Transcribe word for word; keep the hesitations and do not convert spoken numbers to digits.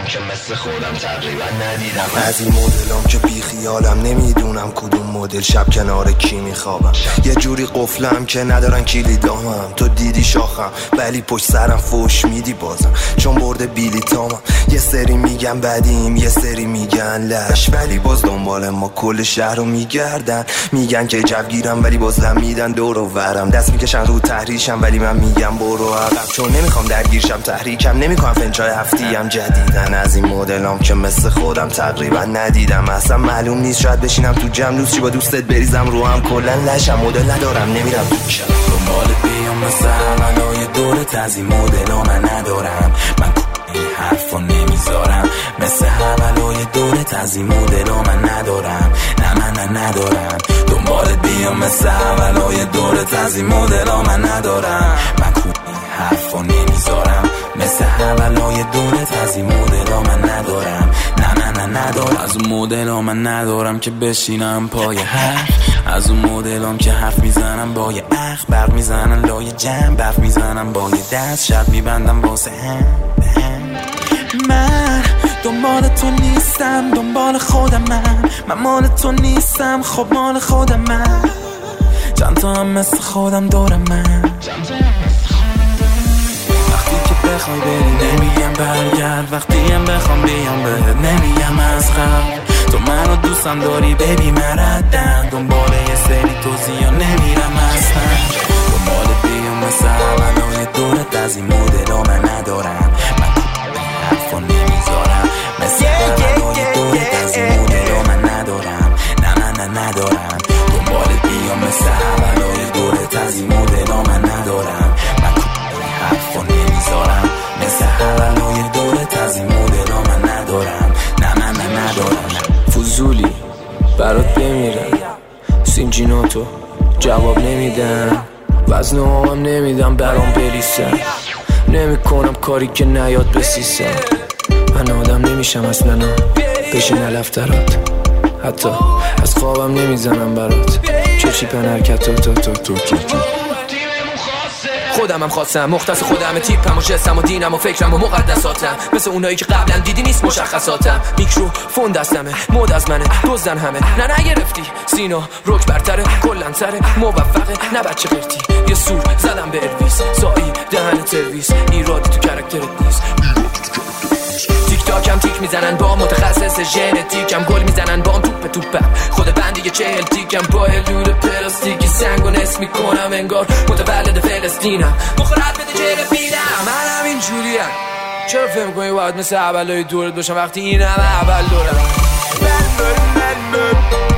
که مثل خودم تقریبا ندیدم. از این مدلام که بی خیالم، نمیدونم کدوم مدل شب کنار کی میخوابم. یه جوری قفلم که ندارن کلیدامم. تو دیدی شاخم ولی پشت سرم فوش میدی بازم، چون برده بیلیتامم. یه سری میگن بدیم یه سری میگن لش، ولی باز دنبال ما کل شهر رو میگردن. میگن که جوگیرم ولی بازم میدن دور و ورم. دست میکشن رو تحریشم ولی من میگم برو عقب، چون نمیخوام درگیرشم. تحریکم نمیکنم فنچای هفتیم جدیدن. از این مدلام که مثل خودم تقریبا ندیدم. اصلا معلوم نیست شاید بشینم تو جمع دوست چی با دوستت بریزم رو هم. کلن لشم مدل ندارم نمیرم تو شب دنبال بیام مثل اولای دورت. از این مدلا من ندارم، من این حرفا نمیذارم. مثل اولای دورت از این مدلا من ندارم. نه من نه ندارم. دنبال بیام مثل اولای دورت. از این مدلا من ندارم، من این حرفا نمیذارم. مثل اولای دورت از این مدلا من ندارم. نه نه نه ندارم. از اون مدلا من ندارم که بشینم پای حرف. از اون مدلام که حرف میزنم با یه اخ، برق میزنن لای جمع، برف میزنم با یه دست، شب میبندم واسه هم. من دنبال تو نیستم، دنبال خودم. من من مال تو نیستم، خب مال خودم. من چند تا هم مثل خودم دورم. من وقتی که بخوای بری نمیگم برگرد، وقتی هم بخوام بیام بهت نمیگم از قبل. تو منو دوستم داری ببی مردن، دنبال یه سری توضیح نمیرم اصلا. دنبال بیام مثل اولای دورت. از این مدلا من ندارم، من حرفا نمیذارم. مثل اولای دورت از این مدلا من ندارم. نه نه نه ندارم. دنبال بیام مثل اولای دورت. از این مدلا من ندارم، من حرفا نمیذارم. مثل اولای دورت. از این مدلا من ندارم. نه نه نه ندارم. فضولی برات بمیرم، سینجیناتو جواب نمیدم، وزن هم نمیدم برام بریسم. نمی کنم کاری که نیاد بسیسم. من آدم نمیشم اصلا بشین علفترات، حتی از خوابم نمیزنم برات. چرچی پن حرکت تو تو تو تو تو تو خودم هم خواستم، مختص خودم، تیپم و جسم و دینم و فکرم و مقدساتم. مثل اونایی که قبلا دیدی نیست مشخصاتم. میکروفون دستمه، مود از منه، دزدن همه. نه نگرفتی سینا روک برتره، کلن سره موفقه. نه بچه قرتی یه سور زدم به الویس، سایی دهن ترویس. ایرادی تو کرکترت نیست. تیک تاکم تیک میزنن با متخصص ژنتیکم، گل میزنن با توپ توپم. خود بندی که چهل تیکم با لوله پلاستیکی. سنگو نصف میکنم انگار متولد فلسطینم. مخورت بده چه رفیدم. من هم این جوریم. چرا فهم کنی باید مثل اولای دورت باشم وقتی این همه اول دورم.